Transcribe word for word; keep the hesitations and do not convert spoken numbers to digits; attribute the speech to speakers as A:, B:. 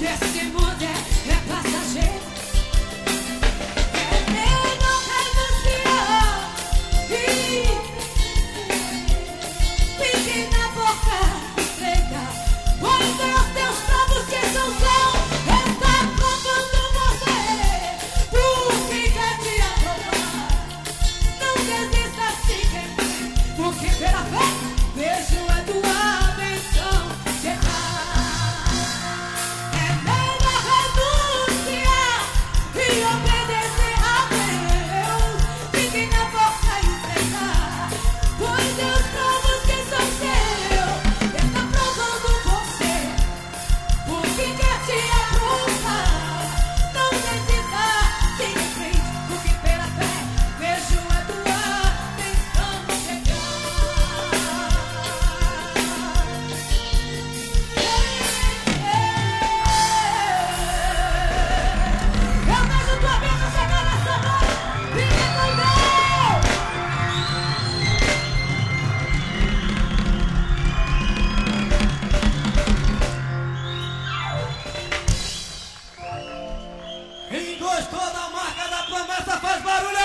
A: Esse mundo é, é passageiro. É melhor renunciar e fique na boca estreita, pois Deus tem os povos que são seus. Está provando você por quem quer te aprovar. Não desista, siga em frente, porque pela fé vejo a tua benção chegar. É melhor renunciar e obedecer a Deus. Fique na boca e estreita, pois Deus provos que são seus. Está provando você porque quer te aprovar. Não desista, siga em frente, porque pela fé vejo a tua benção chegar. Eu vejo tua bênção chegar nessa noite. Fica com Deus.
B: Quem gostou da marca da promessa faz barulho